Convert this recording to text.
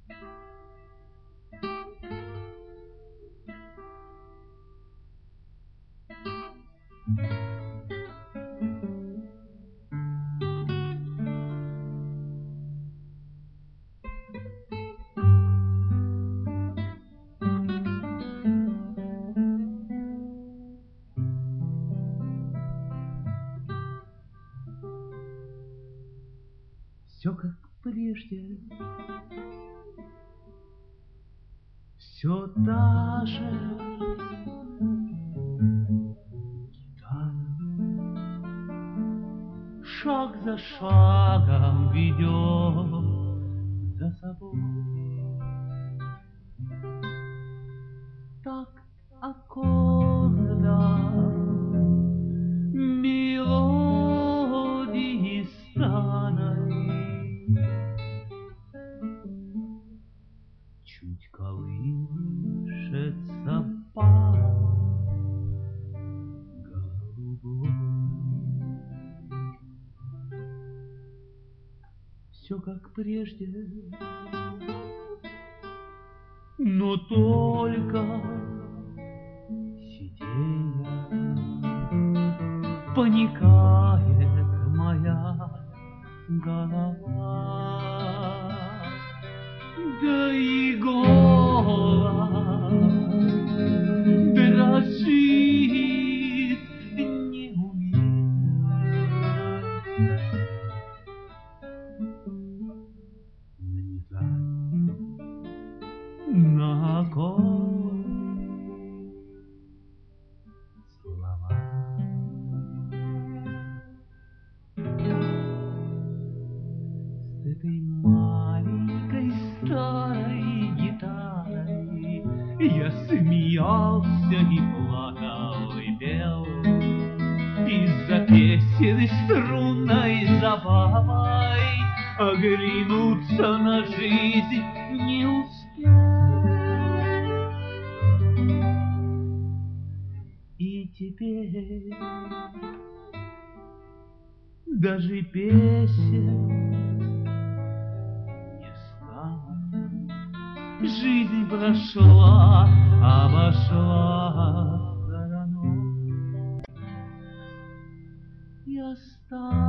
Все как прежде, все та же гитара, шаг за шагом ведет за собой. Такт аккорда, мелодии старой чуть колышется пар голубой. Все как прежде, но только сиденья паникает моя голова, да и голос дрожит неумело. Нанизать на аккорд слова. С этой маленькой старой гитарой я смеялся и плакал и пел. Из-за песен струнной забавой оглянуться на жизнь не успел. И теперь даже песен не стало. Жизнь прошла, обошла стороной. Я стал